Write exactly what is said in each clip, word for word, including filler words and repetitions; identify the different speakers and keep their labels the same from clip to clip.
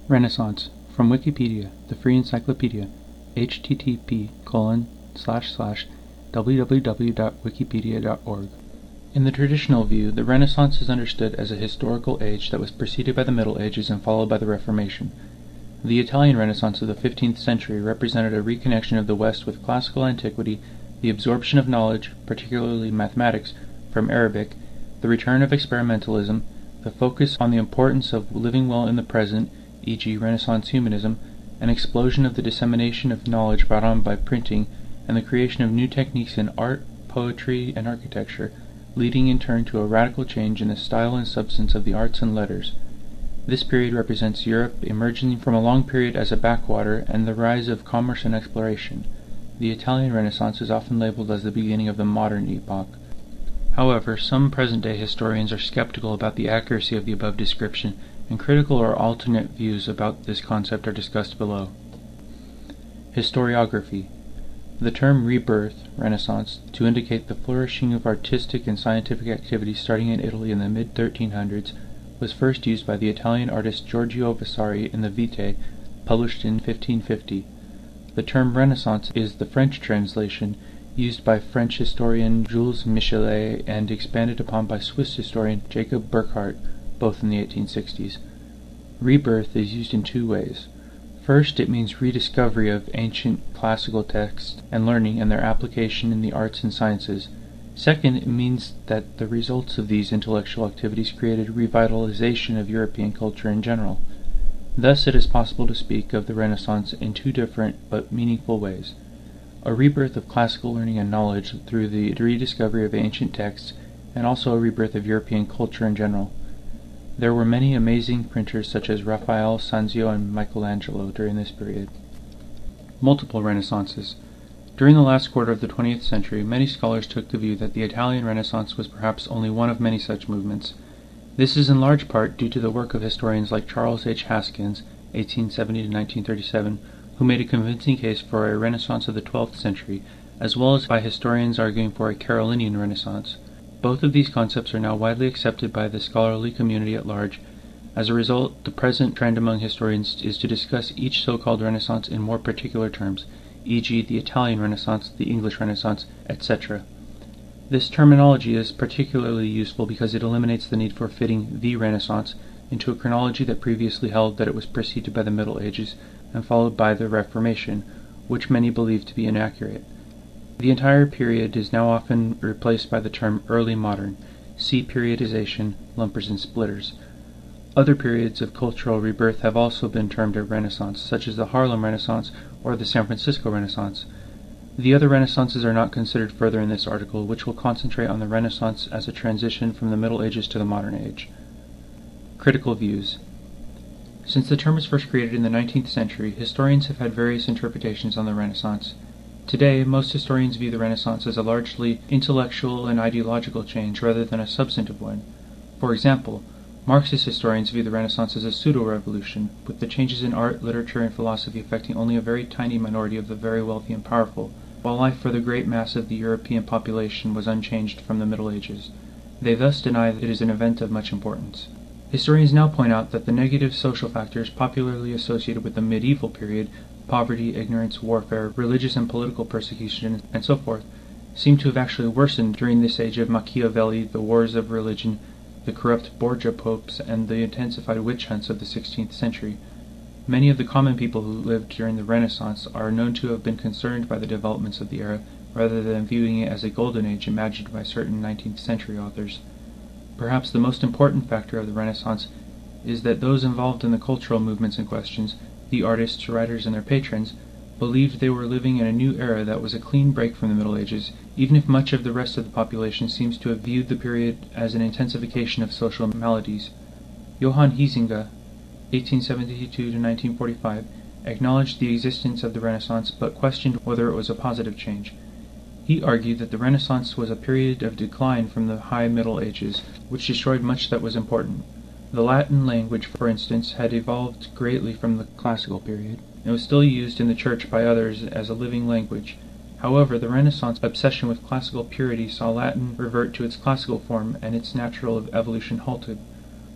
Speaker 1: Renaissance, from Wikipedia, the free encyclopedia, http colon slash slash www dot wikipedia dot org. In the traditional view, the Renaissance is understood as a historical age that was preceded by the Middle Ages and followed by the Reformation. The Italian Renaissance of the fifteenth century represented a reconnection of the West with classical antiquity, the absorption of knowledge, particularly mathematics, from Arabic, the return of experimentalism, the focus on the importance of living well in the present, for example Renaissance humanism, an explosion of the dissemination of knowledge brought on by printing, and the creation of new techniques in art, poetry, and architecture, leading in turn to a radical change in the style and substance of the arts and letters. This period represents Europe emerging from a long period as a backwater and the rise of commerce and exploration. The Italian Renaissance is often labeled as the beginning of the modern epoch. However, some present-day historians are skeptical about the accuracy of the above description, and critical or alternate views about this concept are discussed below. Historiography. The term rebirth, Renaissance, to indicate the flourishing of artistic and scientific activity starting in Italy in the mid thirteen hundreds, was first used by the Italian artist Giorgio Vasari in the Vitae, published in fifteen fifty. The term Renaissance is the French translation, used by French historian Jules Michelet and expanded upon by Swiss historian Jacob Burckhardt, both in the eighteen sixties. Rebirth is used in two ways. First, it means rediscovery of ancient classical texts and learning and their application in the arts and sciences. Second, it means that the results of these intellectual activities created revitalization of European culture in general. Thus it is possible to speak of the Renaissance in two different but meaningful ways. A rebirth of classical learning and knowledge through the rediscovery of ancient texts, and also a rebirth of European culture in general. There were many amazing printers such as Raphael, Sanzio, and Michelangelo during this period. Multiple Renaissances. During the last quarter of the twentieth century, many scholars took the view that the Italian Renaissance was perhaps only one of many such movements. This is in large part due to the work of historians like Charles H. Haskins, eighteen seventy to nineteen thirty-seven, who made a convincing case for a Renaissance of the twelfth century, as well as by historians arguing for a Carolinian Renaissance. Both of these concepts are now widely accepted by the scholarly community at large. As a result, the present trend among historians is to discuss each so-called Renaissance in more particular terms, for example the Italian Renaissance, the English Renaissance, et cetera. This terminology is particularly useful because it eliminates the need for fitting the Renaissance into a chronology that previously held that it was preceded by the Middle Ages and followed by the Reformation, which many believe to be inaccurate. The entire period is now often replaced by the term early modern, see periodization, lumpers and splitters. Other periods of cultural rebirth have also been termed a Renaissance, such as the Harlem Renaissance or the San Francisco Renaissance. The other Renaissances are not considered further in this article, which will concentrate on the Renaissance as a transition from the Middle Ages to the modern age. Critical views. Since the term was first created in the nineteenth century, historians have had various interpretations on the Renaissance. Today, most historians view the Renaissance as a largely intellectual and ideological change rather than a substantive one. For example, Marxist historians view the Renaissance as a pseudo-revolution, with the changes in art, literature, and philosophy affecting only a very tiny minority of the very wealthy and powerful, while life for the great mass of the European population was unchanged from the Middle Ages. They thus deny that it is an event of much importance. Historians now point out that the negative social factors popularly associated with the medieval period, poverty, ignorance, warfare, religious and political persecution, and so forth, seem to have actually worsened during this age of Machiavelli, the wars of religion, the corrupt Borgia popes, and the intensified witch hunts of the sixteenth century. Many of the common people who lived during the Renaissance are known to have been concerned by the developments of the era, rather than viewing it as a golden age imagined by certain nineteenth century authors. Perhaps the most important factor of the Renaissance is that those involved in the cultural movements in questions, the artists, writers, and their patrons, believed they were living in a new era that was a clean break from the Middle Ages, even if much of the rest of the population seems to have viewed the period as an intensification of social maladies. Johann Huizinga, eighteen seventy-two to nineteen forty-five, acknowledged the existence of the Renaissance but questioned whether it was a positive change. He argued that the Renaissance was a period of decline from the High Middle Ages, which destroyed much that was important. The Latin language, for instance, had evolved greatly from the classical period, and was still used in the Church by others as a living language. However, the Renaissance obsession with classical purity saw Latin revert to its classical form, and its natural evolution halted.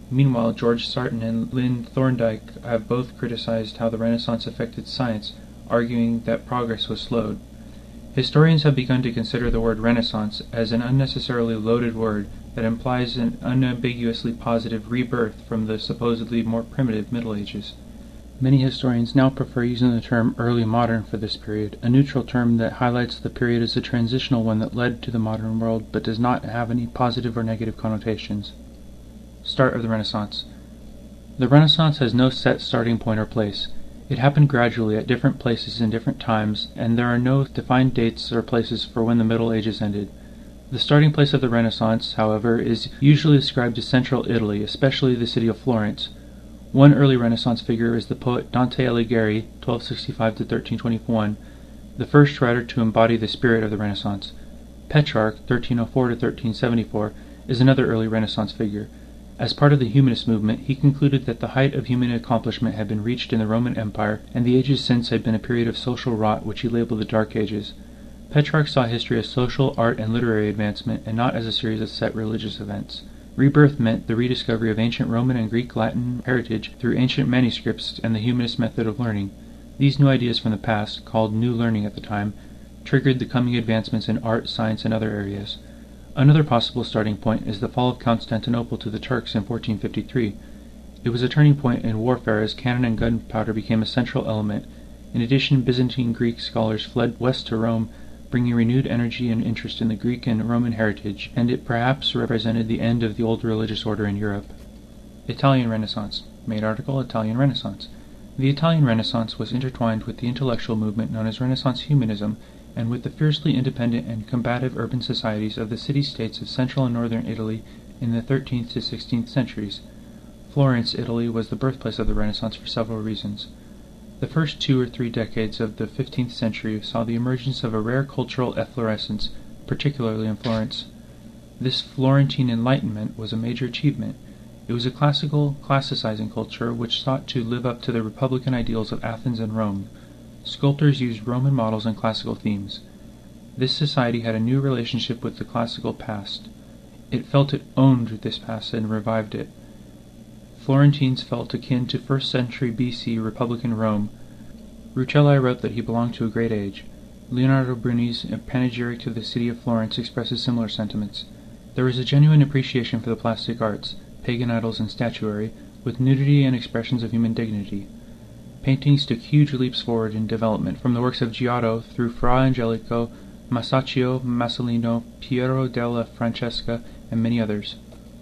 Speaker 1: Meanwhile, George Sarton and Lynn Thorndike have both criticized how the Renaissance affected science, arguing that progress was slowed. Historians have begun to consider the word Renaissance as an unnecessarily loaded word that implies an unambiguously positive rebirth from the supposedly more primitive Middle Ages. Many historians now prefer using the term early modern for this period, a neutral term that highlights the period as a transitional one that led to the modern world but does not have any positive or negative connotations. Start of the Renaissance. The Renaissance has no set starting point or place. It happened gradually at different places in different times, and there are no defined dates or places for when the Middle Ages ended. The starting place of the Renaissance, however, is usually ascribed to central Italy, especially the city of Florence. One early Renaissance figure is the poet Dante Alighieri, twelve sixty-five to thirteen twenty-one, the first writer to embody the spirit of the Renaissance. Petrarch, thirteen oh four to thirteen seventy-four, is another early Renaissance figure. As part of the humanist movement, he concluded that the height of human accomplishment had been reached in the Roman Empire, and the ages since had been a period of social rot which he labeled the Dark Ages. Petrarch saw history as social, art, and literary advancement, and not as a series of set religious events. Rebirth meant the rediscovery of ancient Roman and Greek Latin heritage through ancient manuscripts and the humanist method of learning. These new ideas from the past, called New Learning at the time, triggered the coming advancements in art, science, and other areas. Another possible starting point is the fall of Constantinople to the Turks in fourteen fifty-three. It was a turning point in warfare as cannon and gunpowder became a central element. In addition, Byzantine Greek scholars fled west to Rome, bringing renewed energy and interest in the Greek and Roman heritage, and it perhaps represented the end of the old religious order in Europe. Italian Renaissance. Main article, Italian Renaissance. The Italian Renaissance was intertwined with the intellectual movement known as Renaissance humanism, and with the fiercely independent and combative urban societies of the city-states of central and northern Italy in the thirteenth to sixteenth centuries. Florence, Italy, was the birthplace of the Renaissance for several reasons. The first two or three decades of the fifteenth century saw the emergence of a rare cultural efflorescence, particularly in Florence. This Florentine Enlightenment was a major achievement. It was a classical, classicizing culture which sought to live up to the republican ideals of Athens and Rome. Sculptors used Roman models and classical themes. This society had a new relationship with the classical past. It felt it owned this past and revived it. Florentines felt akin to first century B C Republican Rome. Rucellai wrote that he belonged to a great age. Leonardo Bruni's panegyric to the city of Florence expresses similar sentiments. There was a genuine appreciation for the plastic arts, pagan idols and statuary, with nudity and expressions of human dignity. Paintings took huge leaps forward in development, from the works of Giotto through Fra Angelico, Masaccio, Masolino, Piero della Francesca, and many others.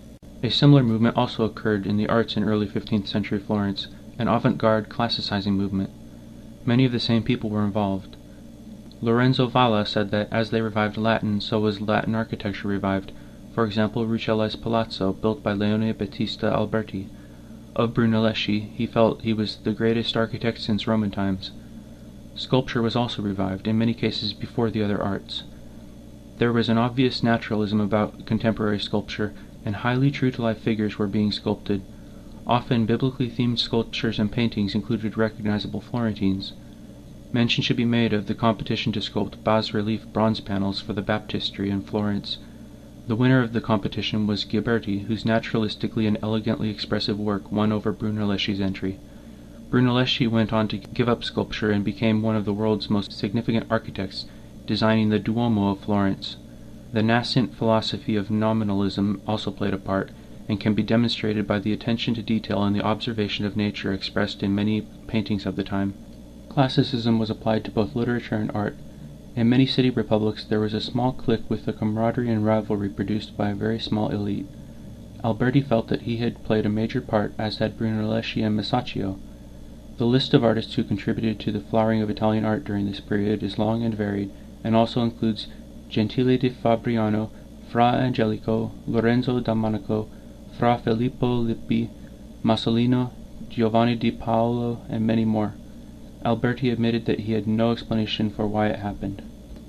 Speaker 1: A similar movement also occurred in the arts in early fifteenth century Florence, an avant-garde classicizing movement. Many of the same people were involved. Lorenzo Valla said that as they revived Latin, so was Latin architecture revived. For example, Rucellai's Palazzo, built by Leone Battista Alberti. Of Brunelleschi, he felt he was the greatest architect since Roman times. Sculpture was also revived, in many cases before the other arts. There was an obvious naturalism about contemporary sculpture, and highly true-to-life figures were being sculpted. Often biblically themed sculptures and paintings included recognizable Florentines. Mention should be made of the competition to sculpt bas-relief bronze panels for the baptistery in Florence. The winner of the competition was Ghiberti, whose naturalistically and elegantly expressive work won over Brunelleschi's entry. Brunelleschi went on to give up sculpture and became one of the world's most significant architects, designing the Duomo of Florence. The nascent philosophy of nominalism also played a part, and can be demonstrated by the attention to detail and the observation of nature expressed in many paintings of the time. Classicism was applied to both literature and art. In many city republics there was a small clique with the camaraderie and rivalry produced by a very small elite. Alberti felt that he had played a major part, as had Brunelleschi and Masaccio. The list of artists who contributed to the flowering of Italian art during this period is long and varied, and also includes Gentile di Fabriano, Fra Angelico, Lorenzo da Monaco, Fra Filippo Lippi, Masolino, Giovanni di Paolo, and many more. Alberti admitted that he had no explanation for why it happened.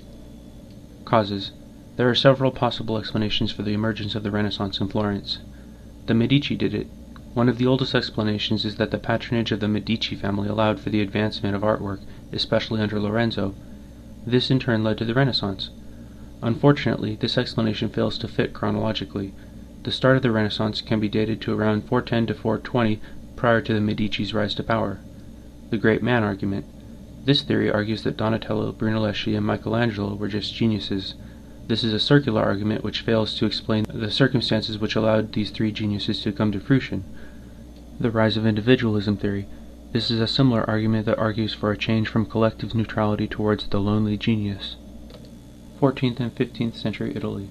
Speaker 1: Causes. There are several possible explanations for the emergence of the Renaissance in Florence. The Medici did it. One of the oldest explanations is that the patronage of the Medici family allowed for the advancement of artwork, especially under Lorenzo. This in turn led to the Renaissance. Unfortunately, this explanation fails to fit chronologically. The start of the Renaissance can be dated to around four ten to four twenty, prior to the Medici's rise to power. The great man argument. This theory argues that Donatello, Brunelleschi, and Michelangelo were just geniuses. This is a circular argument which fails to explain the circumstances which allowed these three geniuses to come to fruition. The rise of individualism theory. This is a similar argument that argues for a change from collective neutrality towards the lonely genius. fourteenth and fifteenth century Italy.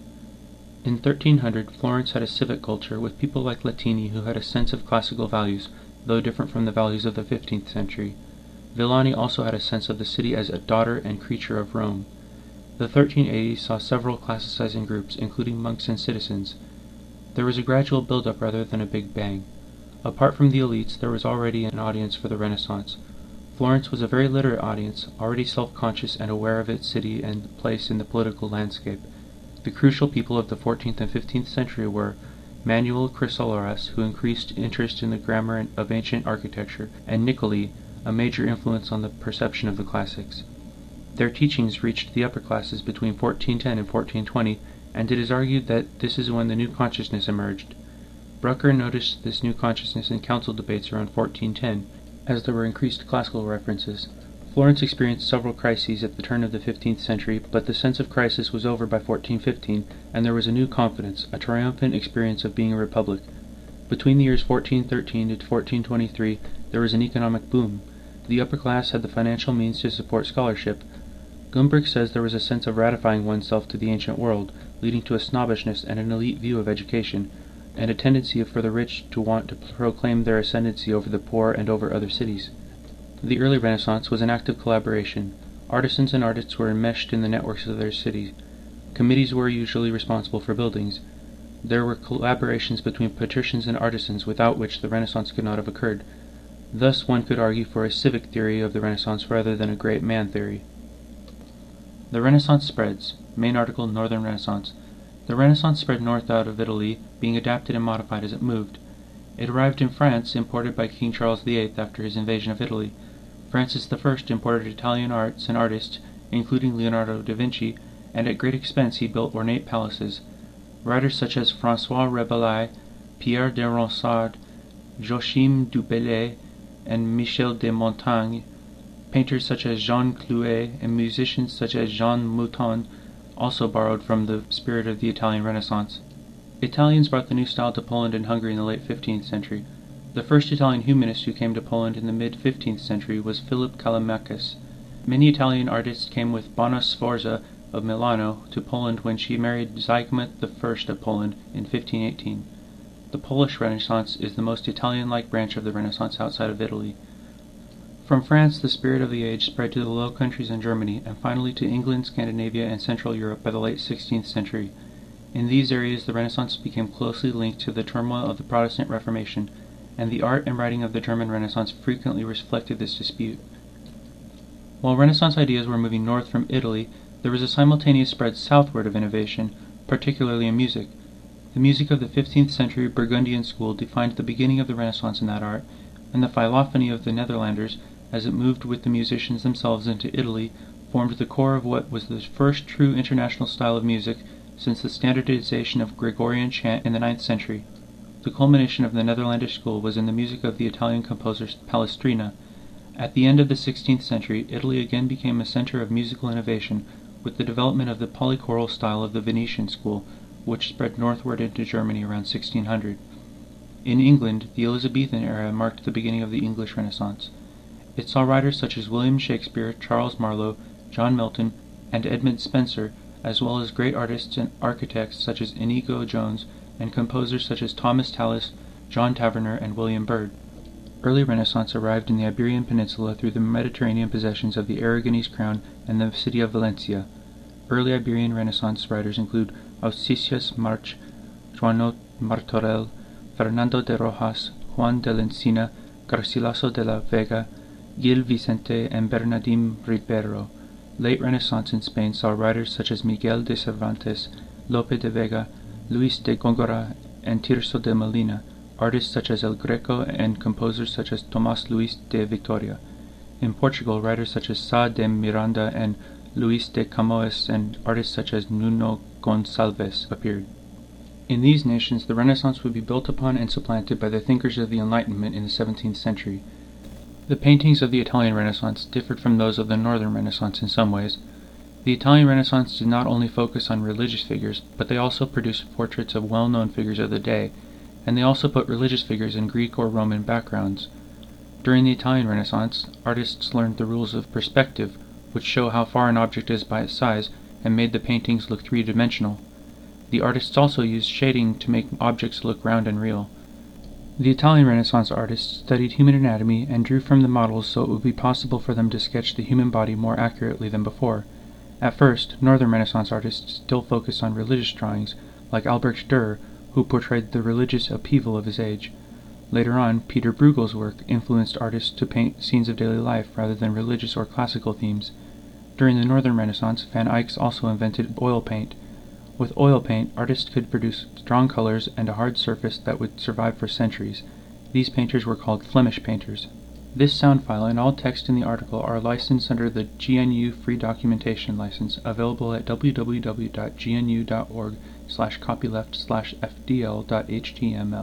Speaker 1: In thirteen hundred, Florence had a civic culture with people like Latini who had a sense of classical values, though different from the values of the fifteenth century. Villani also had a sense of the city as a daughter and creature of Rome. The thirteen eighties saw several classicizing groups, including monks and citizens. There was a gradual build-up rather than a big bang. Apart from the elites, there was already an audience for the Renaissance. Florence was a very literate audience, already self-conscious and aware of its city and place in the political landscape. The crucial people of the fourteenth and fifteenth century were Manuel Chrysoloras, who increased interest in the grammar of ancient architecture, and Niccoli, a major influence on the perception of the classics. Their teachings reached the upper classes between fourteen ten and fourteen twenty, and it is argued that this is when the new consciousness emerged. Brucker noticed this new consciousness in council debates around fourteen ten, as there were increased classical references. Florence experienced several crises at the turn of the fifteenth century, but the sense of crisis was over by fourteen fifteen, and there was a new confidence, a triumphant experience of being a republic. Between the years fourteen thirteen to fourteen twenty-three, there was an economic boom. The upper class had the financial means to support scholarship. Gumbrich says there was a sense of ratifying oneself to the ancient world, leading to a snobbishness and an elite view of education, and a tendency for the rich to want to proclaim their ascendancy over the poor and over other cities. The early Renaissance was an act of collaboration. Artisans and artists were enmeshed in the networks of their city. Committees were usually responsible for buildings. There were collaborations between patricians and artisans without which the Renaissance could not have occurred. Thus one could argue for a civic theory of the Renaissance rather than a great man theory. The Renaissance spreads. Main article, Northern Renaissance. The Renaissance spread north out of Italy, being adapted and modified as it moved. It arrived in France, imported by King Charles the eighth after his invasion of Italy. Francis the First imported Italian arts and artists, including Leonardo da Vinci, and at great expense he built ornate palaces. Writers such as François Rabelais, Pierre de Ronsard, Joachim du Bellay, and Michel de Montaigne, painters such as Jean Clouet, and musicians such as Jean Mouton also borrowed from the spirit of the Italian Renaissance. Italians brought the new style to Poland and Hungary in the late fifteenth century. The first Italian humanist who came to Poland in the mid-fifteenth century was Philip Callimachus. Many Italian artists came with Bona Sforza of Milano to Poland when she married Zygmunt the First of Poland in fifteen eighteen. The Polish Renaissance is the most Italian-like branch of the Renaissance outside of Italy. From France, the spirit of the age spread to the Low Countries and Germany, and finally to England, Scandinavia, and Central Europe by the late sixteenth century. In these areas, the Renaissance became closely linked to the turmoil of the Protestant Reformation, and the art and writing of the German Renaissance frequently reflected this dispute. While Renaissance ideas were moving north from Italy, there was a simultaneous spread southward of innovation, particularly in music. The music of the fifteenth century Burgundian school defined the beginning of the Renaissance in that art, and the philophony of the Netherlanders, as it moved with the musicians themselves into Italy, formed the core of what was the first true international style of music since the standardization of Gregorian chant in the ninth century. The culmination of the Netherlandish school was in the music of the Italian composer Palestrina. At the end of the sixteenth century, Italy again became a center of musical innovation, with the development of the polychoral style of the Venetian school, which spread northward into Germany around sixteen hundred. In England, the Elizabethan era marked the beginning of the English Renaissance. It saw writers such as William Shakespeare, Charles Marlowe, John Milton, and Edmund Spenser, as well as great artists and architects such as Inigo Jones, and composers such as Thomas Tallis, John Taverner, and William Byrd. Early Renaissance arrived in the Iberian Peninsula through the Mediterranean possessions of the Aragonese crown and the city of Valencia. Early Iberian Renaissance writers include Auxitius March, Joanot Martorell, Fernando de Rojas, Juan de Lencina, Garcilaso de la Vega, Gil Vicente, and Bernardín Ribero. Late Renaissance in Spain saw writers such as Miguel de Cervantes, Lope de Vega, Luis de Góngora, and Tirso de Molina, artists such as El Greco, and composers such as Tomás Luis de Victoria. In Portugal, writers such as Sá de Miranda and Luis de Camões and artists such as Nuno Gonçalves appeared. In these nations, the Renaissance would be built upon and supplanted by the thinkers of the Enlightenment in the seventeenth century. The paintings of the Italian Renaissance differed from those of the Northern Renaissance in some ways. The Italian Renaissance did not only focus on religious figures, but they also produced portraits of well-known figures of the day, and they also put religious figures in Greek or Roman backgrounds. During the Italian Renaissance, artists learned the rules of perspective, which show how far an object is by its size, and made the paintings look three-dimensional. The artists also used shading to make objects look round and real. The Italian Renaissance artists studied human anatomy and drew from the models so it would be possible for them to sketch the human body more accurately than before. At first, Northern Renaissance artists still focused on religious drawings, like Albrecht Dürer, who portrayed the religious upheaval of his age. Later on, Peter Bruegel's work influenced artists to paint scenes of daily life rather than religious or classical themes. During the Northern Renaissance, Van Eyck also invented oil paint. With oil paint, artists could produce strong colors and a hard surface that would survive for centuries. These painters were called Flemish painters. This sound file and all text in the article are licensed under the G N U Free Documentation License, available at w w w dot g n u dot org slash copyleft slash f d l dot h t m l.